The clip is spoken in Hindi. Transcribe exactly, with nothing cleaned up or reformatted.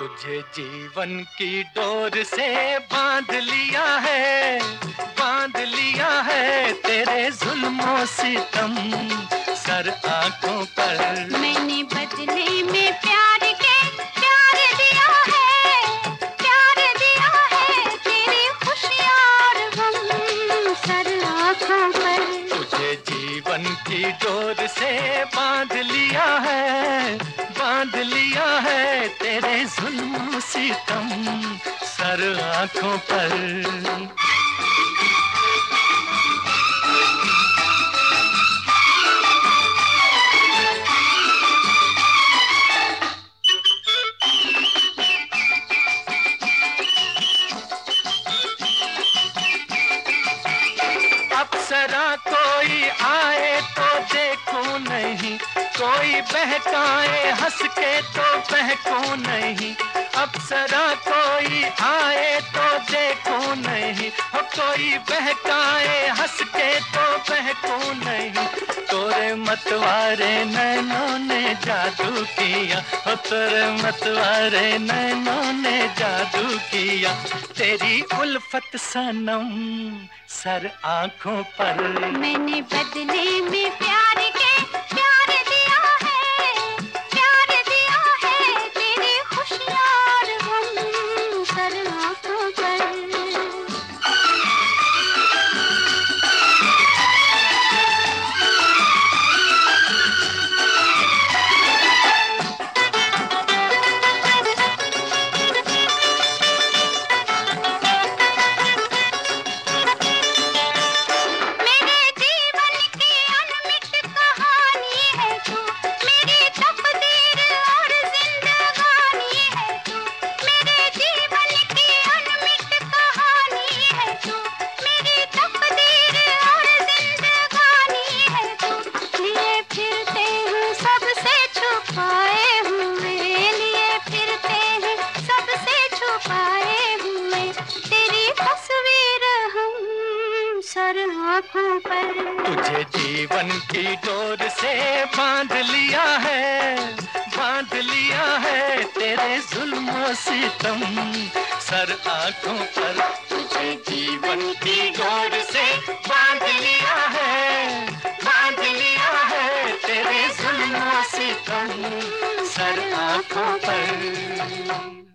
तुझे जीवन की डोर से बांध लिया है, बांध लिया है तेरे जुल्मों सितम सर आंखों पर। मैंने बदले में प्यार के प्यार दिया है, प्यार दिया है तेरी खुशियाँ और गम सर आंखों पर। तुझे जीवन की डोर से बांध लिया है, बांध लिया है तेरे जुल्म सितम सर आंखों पर। अप्सरा कोई आए तो देखूं नहीं, कोई बहकाए हंस के तो बहकूं नहीं। अप्सरा कोई आए तो देखूं नहीं, हो कोई बहकाए हंस के तो बहकूं नहीं। तोरे मतवारे नैनों ने जादू किया, हो तोरे मतवारे नैनों ने जादू किया। तेरी उल्फत सनम सर आंखों पर। मैंने बदले में प्यार के प्यार दिया है, प्यार दिया है तेरी खुशियाँ और गम सर आंखों पर। सर आँखों पर। तुझे जीवन की डोर से बांध लिया है, बांध लिया है तेरे जुल्म सितम सर आंखों पर। तुझे जीवन की डोर से बांध लिया है, बांध लिया है तेरे जुल्म सितम सर आंखों पर।